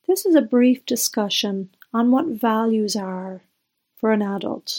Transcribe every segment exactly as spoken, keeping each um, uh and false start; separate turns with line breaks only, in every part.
This is a brief discussion on what values are for an adult.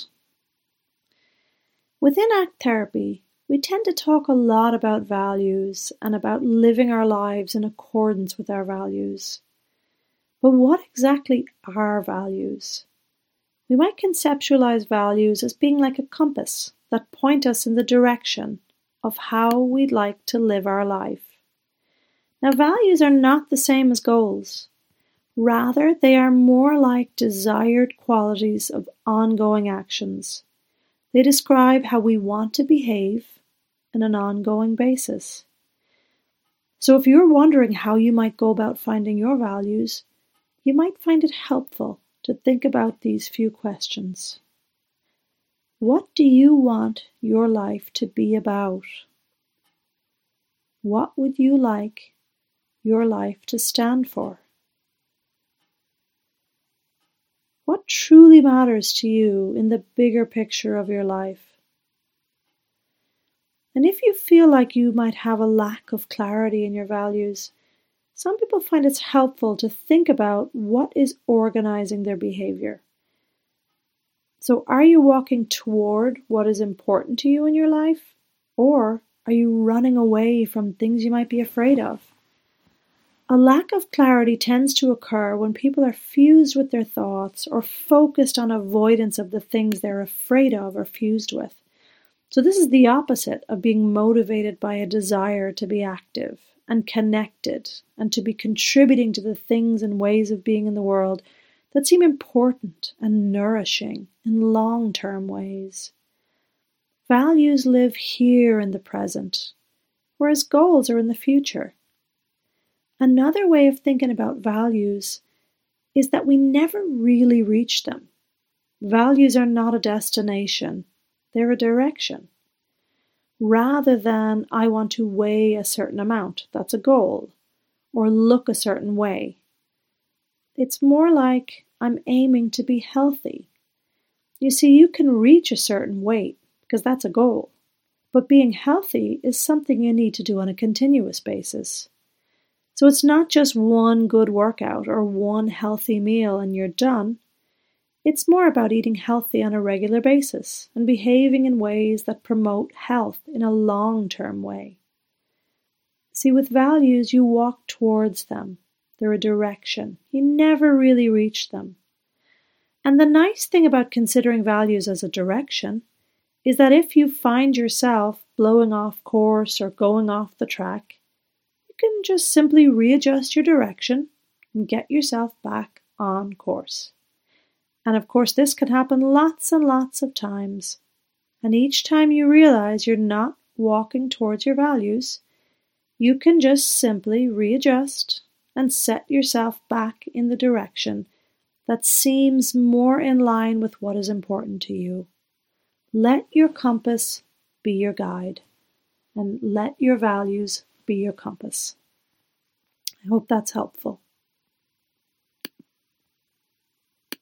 Within ACT therapy, we tend to talk a lot about values and about living our lives in accordance with our values. But what exactly are values? We might conceptualize values as being like a compass that point us in the direction of how we'd like to live our life. Now, values are not the same as goals. Rather, they are more like desired qualities of ongoing actions. They describe how we want to behave on an ongoing basis. So if you're wondering how you might go about finding your values, you might find it helpful to think about these few questions. What do you want your life to be about? What would you like your life to stand for? What truly matters to you in the bigger picture of your life? And if you feel like you might have a lack of clarity in your values, some people find it's helpful to think about what is organizing their behavior. So are you walking toward what is important to you in your life? Or are you running away from things you might be afraid of? A lack of clarity tends to occur when people are fused with their thoughts or focused on avoidance of the things they're afraid of or fused with. So this is the opposite of being motivated by a desire to be active and connected and to be contributing to the things and ways of being in the world that seem important and nourishing in long-term ways. Values live here in the present, whereas goals are in the future. Another way of thinking about values is that we never really reach them. Values are not a destination, they're a direction. Rather than I want to weigh a certain amount, that's a goal, or look a certain way. It's more like I'm aiming to be healthy. You see, you can reach a certain weight because that's a goal, but being healthy is something you need to do on a continuous basis. So it's not just one good workout or one healthy meal and you're done. It's more about eating healthy on a regular basis and behaving in ways that promote health in a long-term way. See, with values, you walk towards them. They're a direction. You never really reach them. And the nice thing about considering values as a direction is that if you find yourself blowing off course or going off the track, you can just simply readjust your direction and get yourself back on course. And of course, this can happen lots and lots of times. And each time you realize you're not walking towards your values, you can just simply readjust and set yourself back in the direction that seems more in line with what is important to you. Let your compass be your guide, and let your values be your compass. I hope that's helpful.